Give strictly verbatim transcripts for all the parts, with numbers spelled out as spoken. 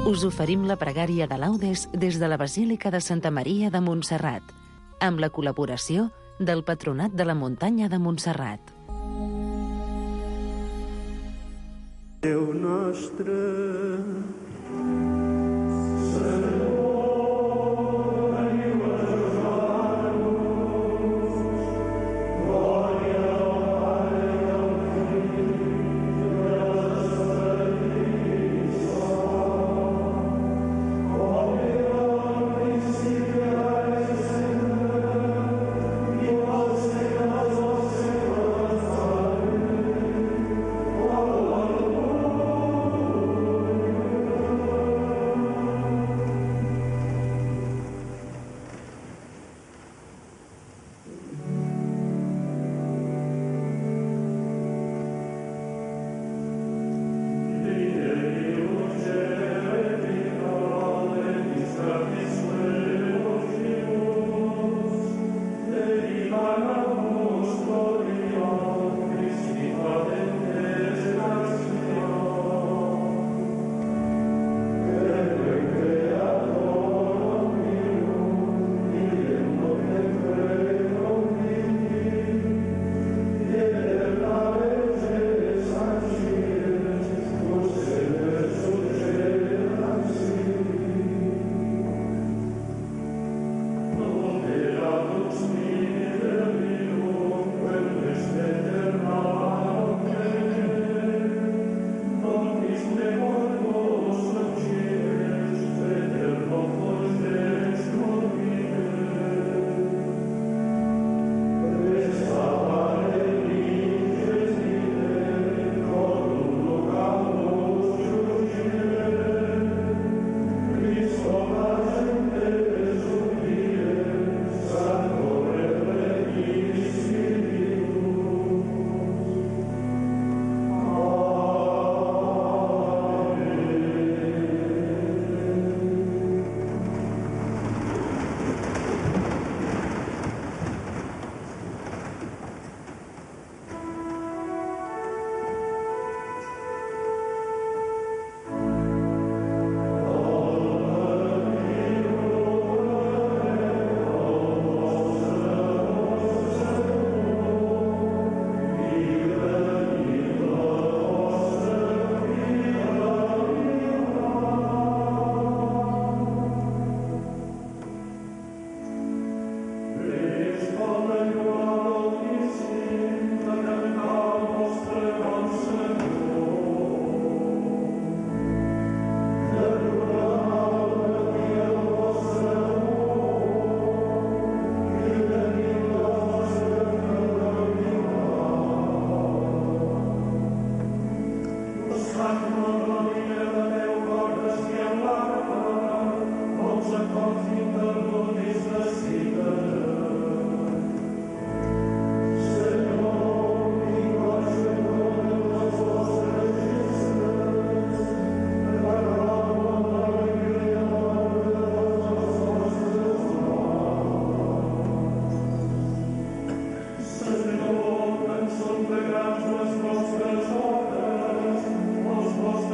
us oferim la pregària de laudes des de la Basílica de Santa Maria de Montserrat, amb la col·laboració del Patronat de la Muntanya de Montserrat. Déu nostre, Són plegats les vostres obres, els vostres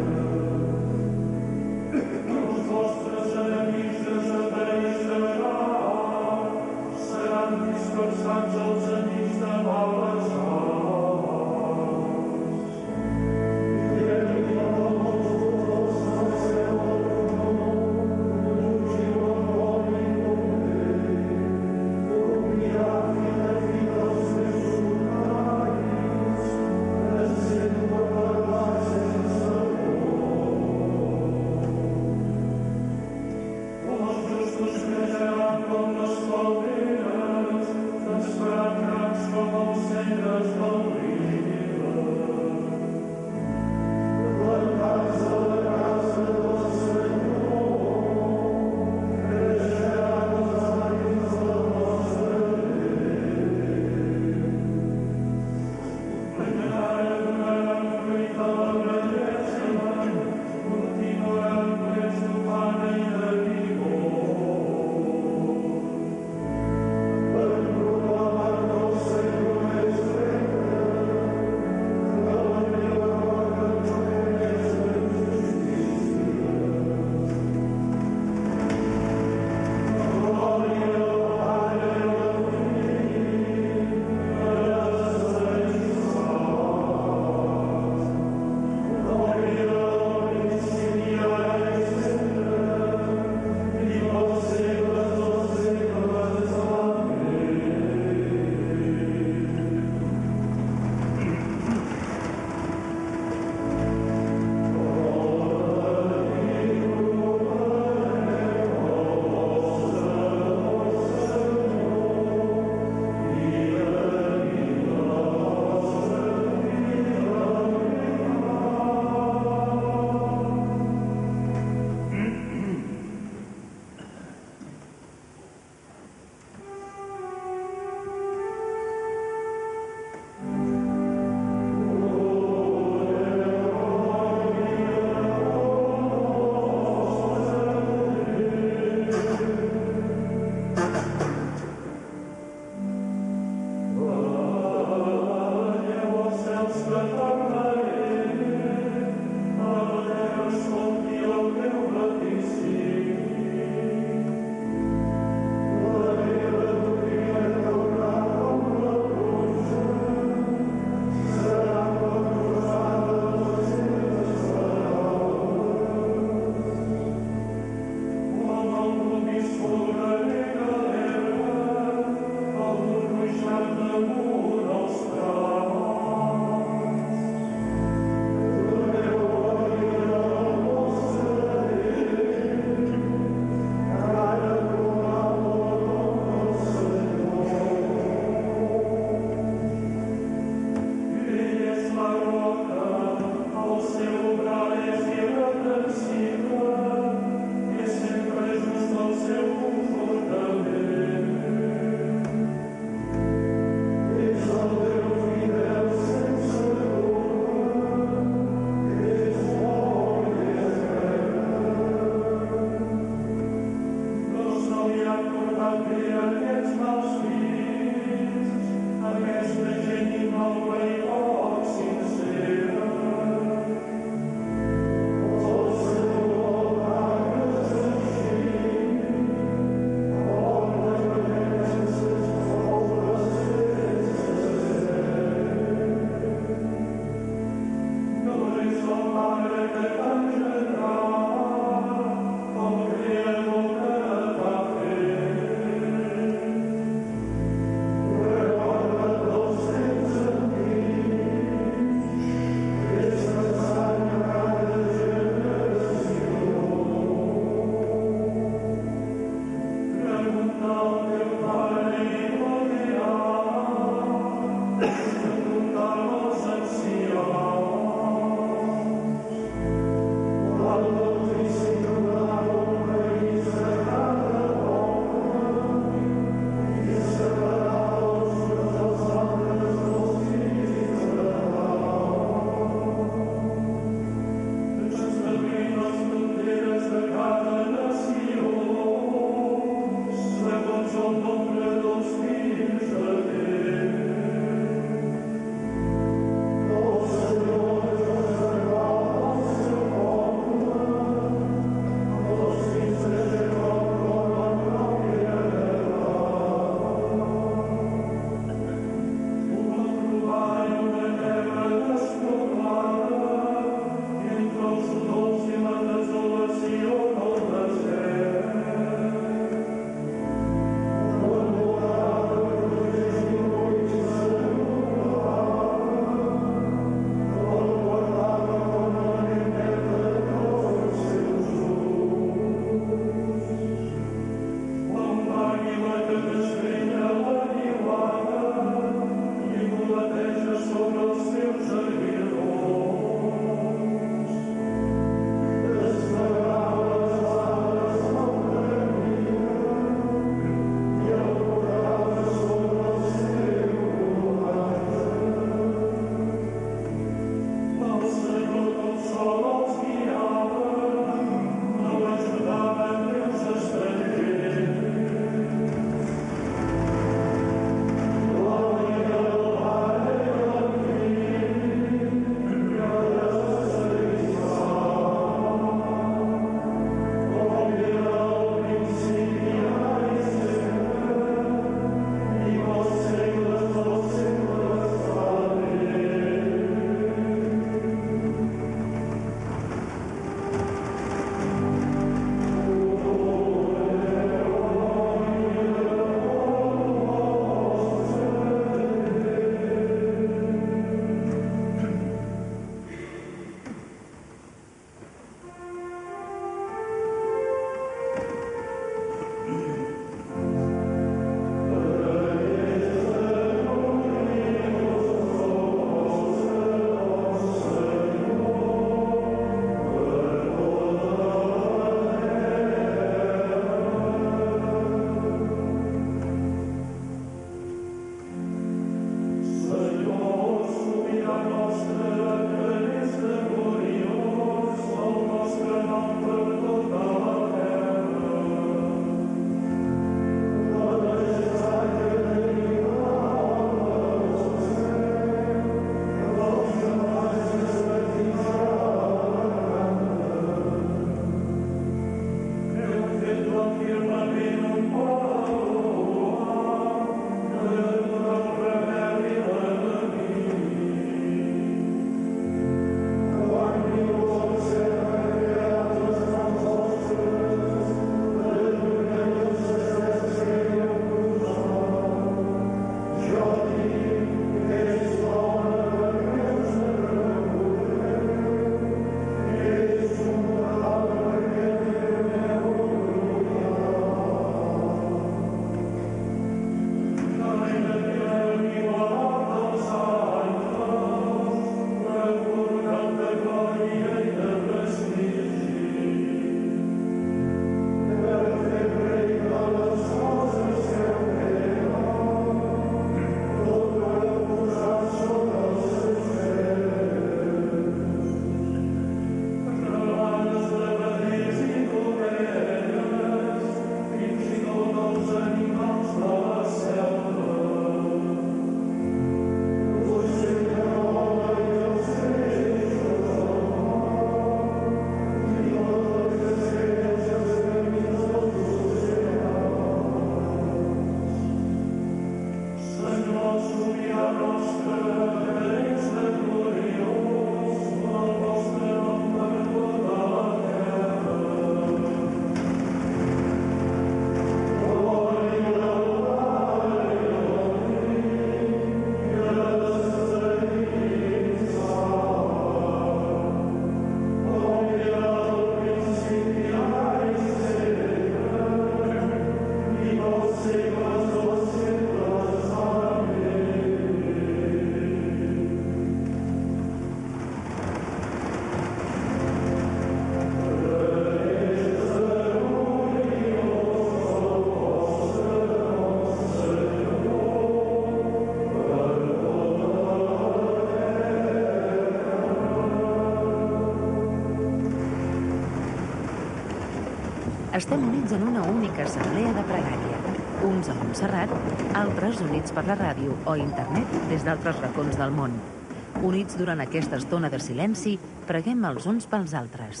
Estem units en una única assemblea de pregària, uns a Montserrat, altres units per la ràdio o internet des d'altres racons del món. Units durant aquesta estona de silenci, preguem els uns pels altres.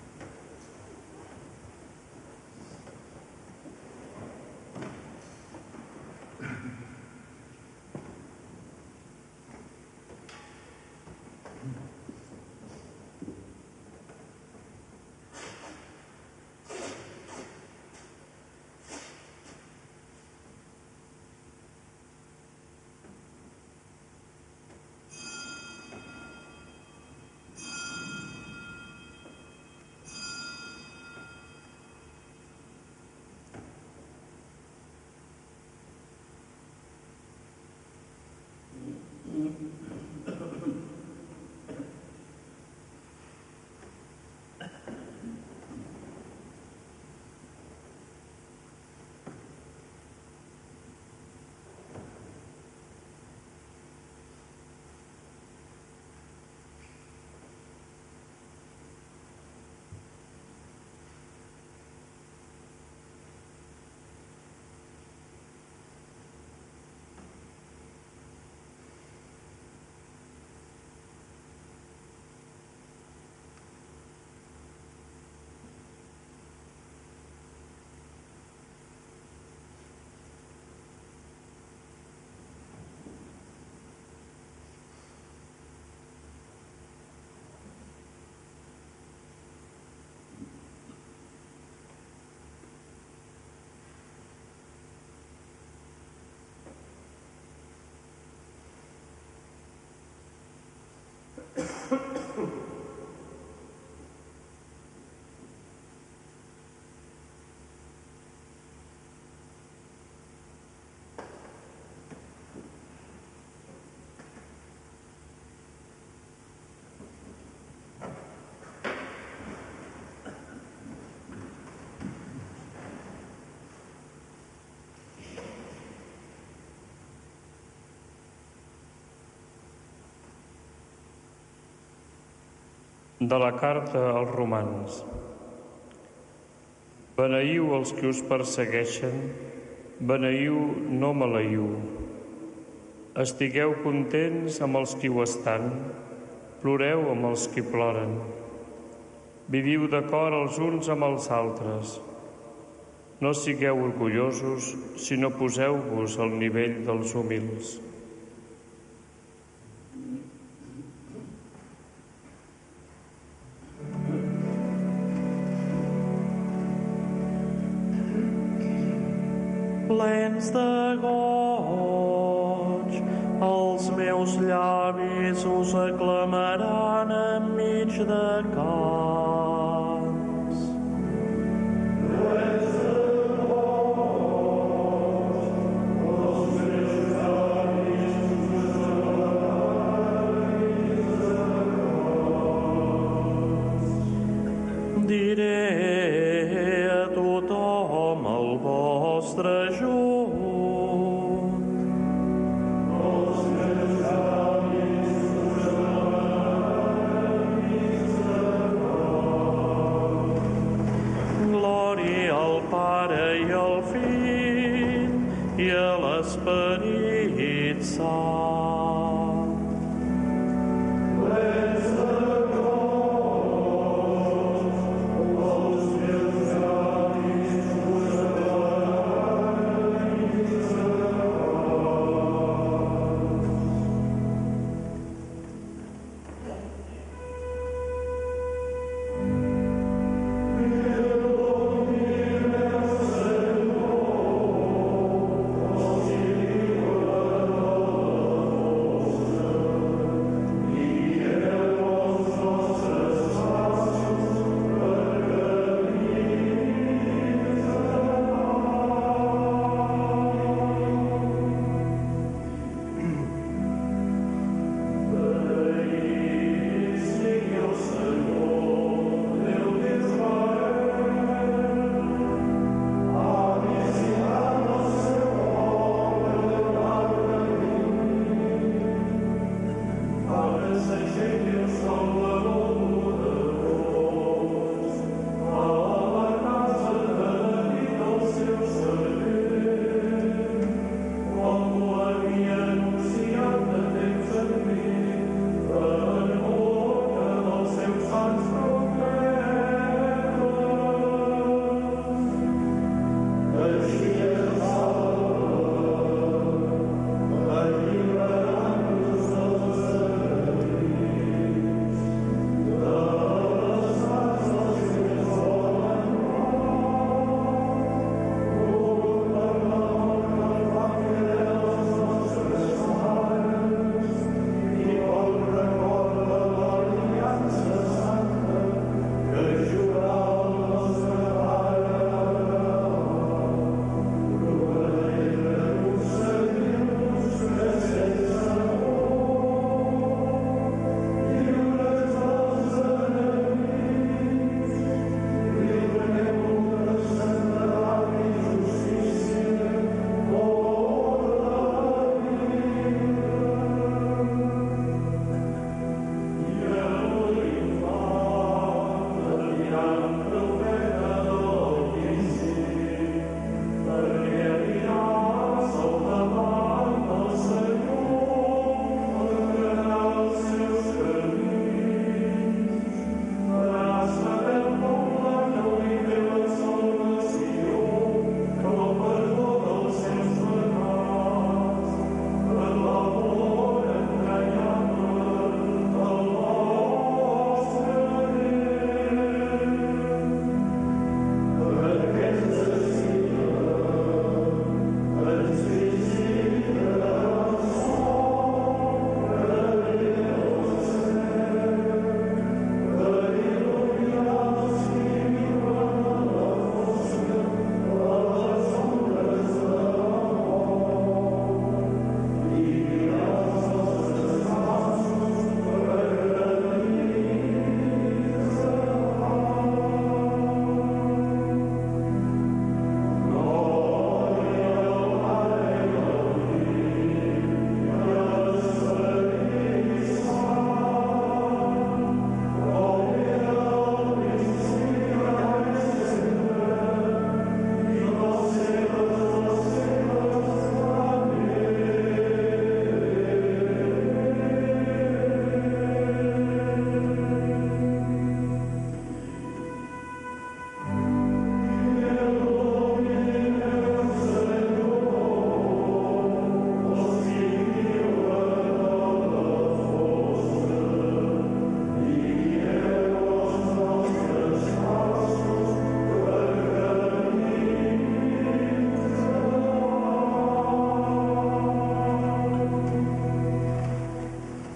De la carta als romans. Beneiu els que us persegueixen, beneiu, no malaiu. Estigueu contents amb els qui ho estan, ploreu amb els qui ploren. Viviu d'acord els uns amb els altres. No sigueu orgullosos, sinó poseu-vos al nivell dels humils. Plens de goig, els meus llavis us aclamaran enmig de cants. Plens de goig, els meus llavis us aclamaran enmig de cants. Diré a tothom el vostre Esperit Sant. Plens de goig, els meus llavis us aclamaran enmig de cants.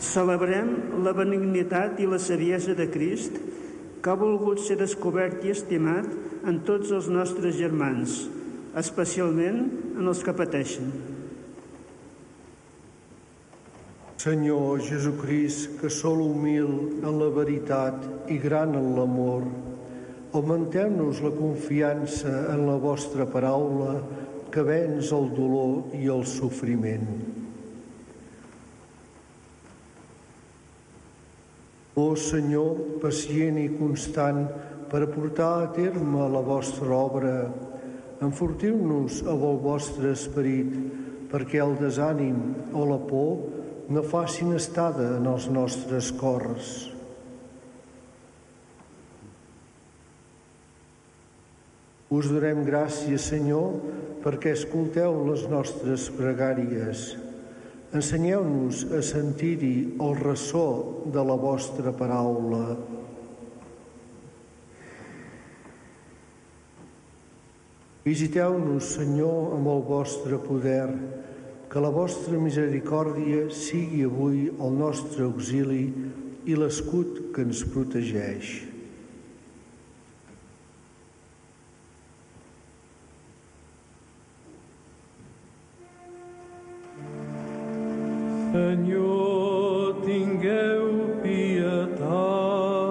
Celebrem la benignitat i la saviesa de Crist, que ha volgut ser descobert i estimat en tots els nostres germans, especialment en els que pateixen. Senyor Jesucrist, que sou humil en la veritat i gran en l'amor, augmenteu-nos la confiança en la vostra paraula que venç el dolor i el sofriment. Ó Senyor, pacient i constant per portar a terme la vostra obra, enfortiu-nos amb el vostre esperit perquè el desànim o la por no facin estada en els nostres cors. Us donem gràcies, Senyor, perquè escolteu les nostres pregàries. Ensenyeu-nos a sentir-hi el ressò de la vostra paraula. Visiteu-nos, Senyor, amb el vostre poder, que la vostra misericòrdia sigui avui el nostre auxili i l'escut que ens protegeix. Senyor, tingueu pietat.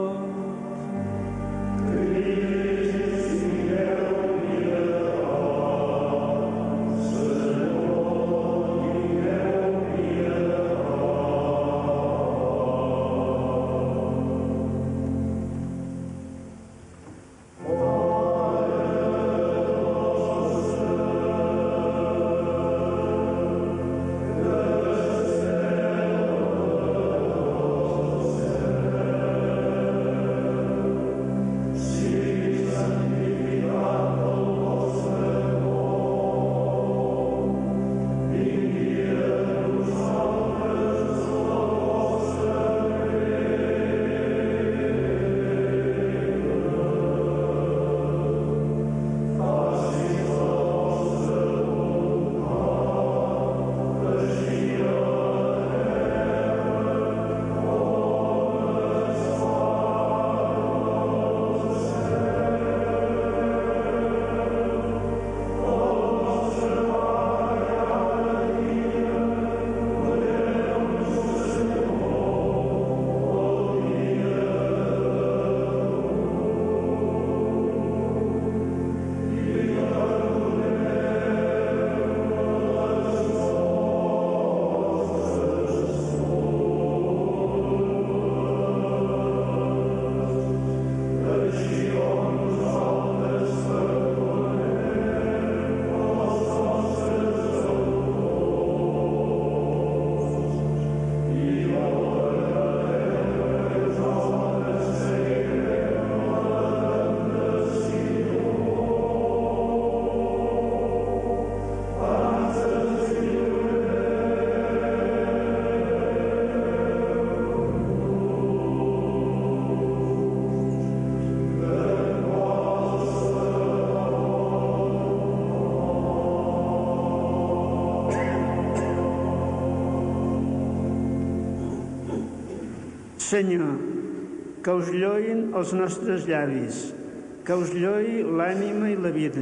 Senyor, que us lloïn els nostres llavis, que us lloï l'ànima i la vida,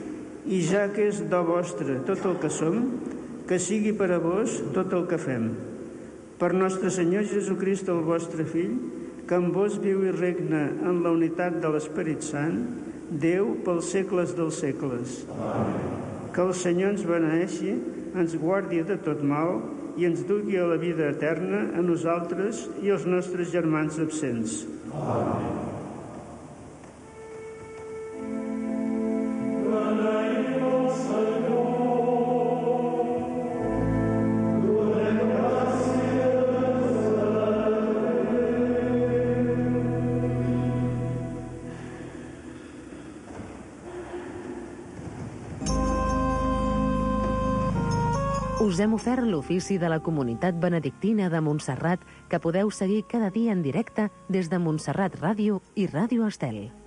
i ja que és do vostre tot el que som, que sigui per a vos tot el que fem. Per nostre Senyor Jesucrist, el vostre Fill, que amb vos viu i regna en la unitat de l'Esperit Sant, Déu pels segles dels segles. Amén. Que el Senyor ens beneeixi, ens guardi de tot mal i ens dugui a la vida eterna a nosaltres i als nostres germans absents. Amén. Us hem ofert l'ofici de la Comunitat Benedictina de Montserrat, que podeu seguir cada dia en directe des de Montserrat Ràdio i Ràdio Estel.